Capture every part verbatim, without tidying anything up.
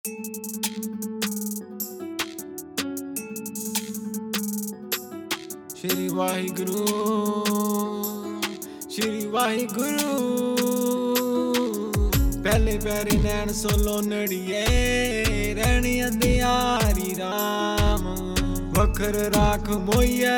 श्री वाहिगुरु श्री वाहिगुरु पहले पैरे नैन सोलो नड़िए रहनी अंधियारी राम वखर राख मोइए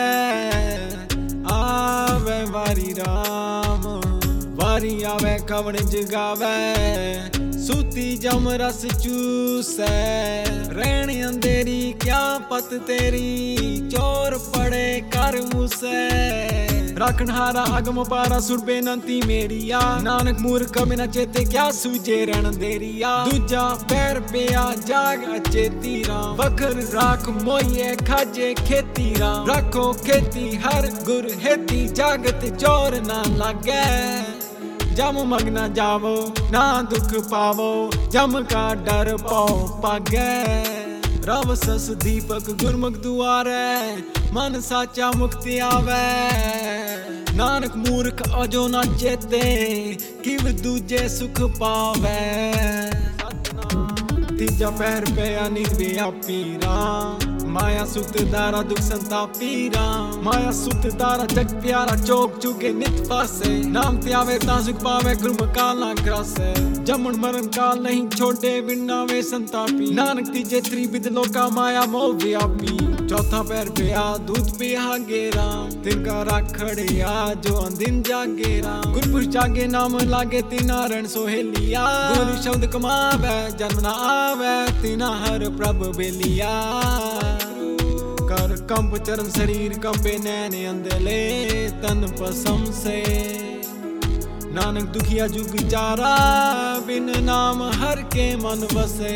आवे वारी राम वारी आवे कवण जगावे सूती जम रस चूसै रहनी अंधेरी क्या पत तेरी चोर पड़े कर मुसे रखनहारा अगम पारा सुर बेनती मेरिया नानक मूर्ख बिना चेते क्या सूझे रण देरिया दूजा पैर पिया जाग अचेती राम वखर राख मोइए खाजे खेती राम रखो खेती हर गुर हेती जागत चोर ना लागे जम मगना जावो ना दुख पावो जम का डर पाओ पागे रव सस दीपक गुरमुख दुआरे मन साचा मुक्ति आवे नानक मूर्ख अजो ना चेते किव दूजे सुख पावे तीजा पैर पे निर्व्यापी राम माया सुत दारा दुख संतापी राम माया सुत दारा जग प्यारा चौक चुके नित पासे नाम त्यावे ता सुख पावे गुरम काल ना ग्रासे जमन मरण काल नहीं छोड़े बिना वे संतापी नानक तीजे त्रिविध लोका माया मोह व्यापी चौथा पैर पे आ दूध पे हागे राम तिनका राखड़िया जो अंदिन जागे राम गुरपुरुष जागे नाम लागे तीना रण सोहेलिया गुरु शब्द कमावे जन्म ना आवे तीना हर प्रभ बेलिया कर कंप चरण शरीर कंपे नैने अंधले तन पसम से नानक दुखिया जुग जारा बिन नाम हर के मन बसे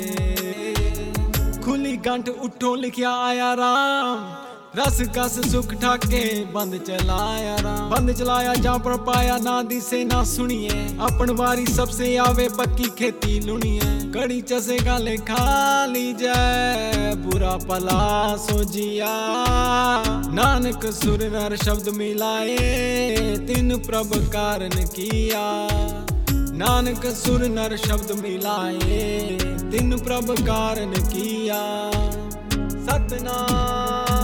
खुली गंठ उठो लिखिया आया राम रस कस सुख ठाके बंद चलाया राम बंद चलाया जा पर पाया ना दिसे ना सुनिए अपन वारी सबसे आवे पक्की खेती लुनिए कड़ी चसे गाले खा लीजिए बुरा पला सो जिया नानक सुर नर शब्द मिलाए तिन प्रभ कारण किया नानक सुर नर शब्द मिलाए तिन प्रभ कारण किया सतनाम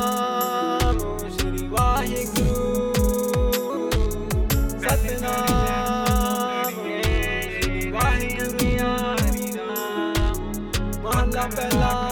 श्री वाहिगुरु सतनाम श्री वाहिगुरु महला पहला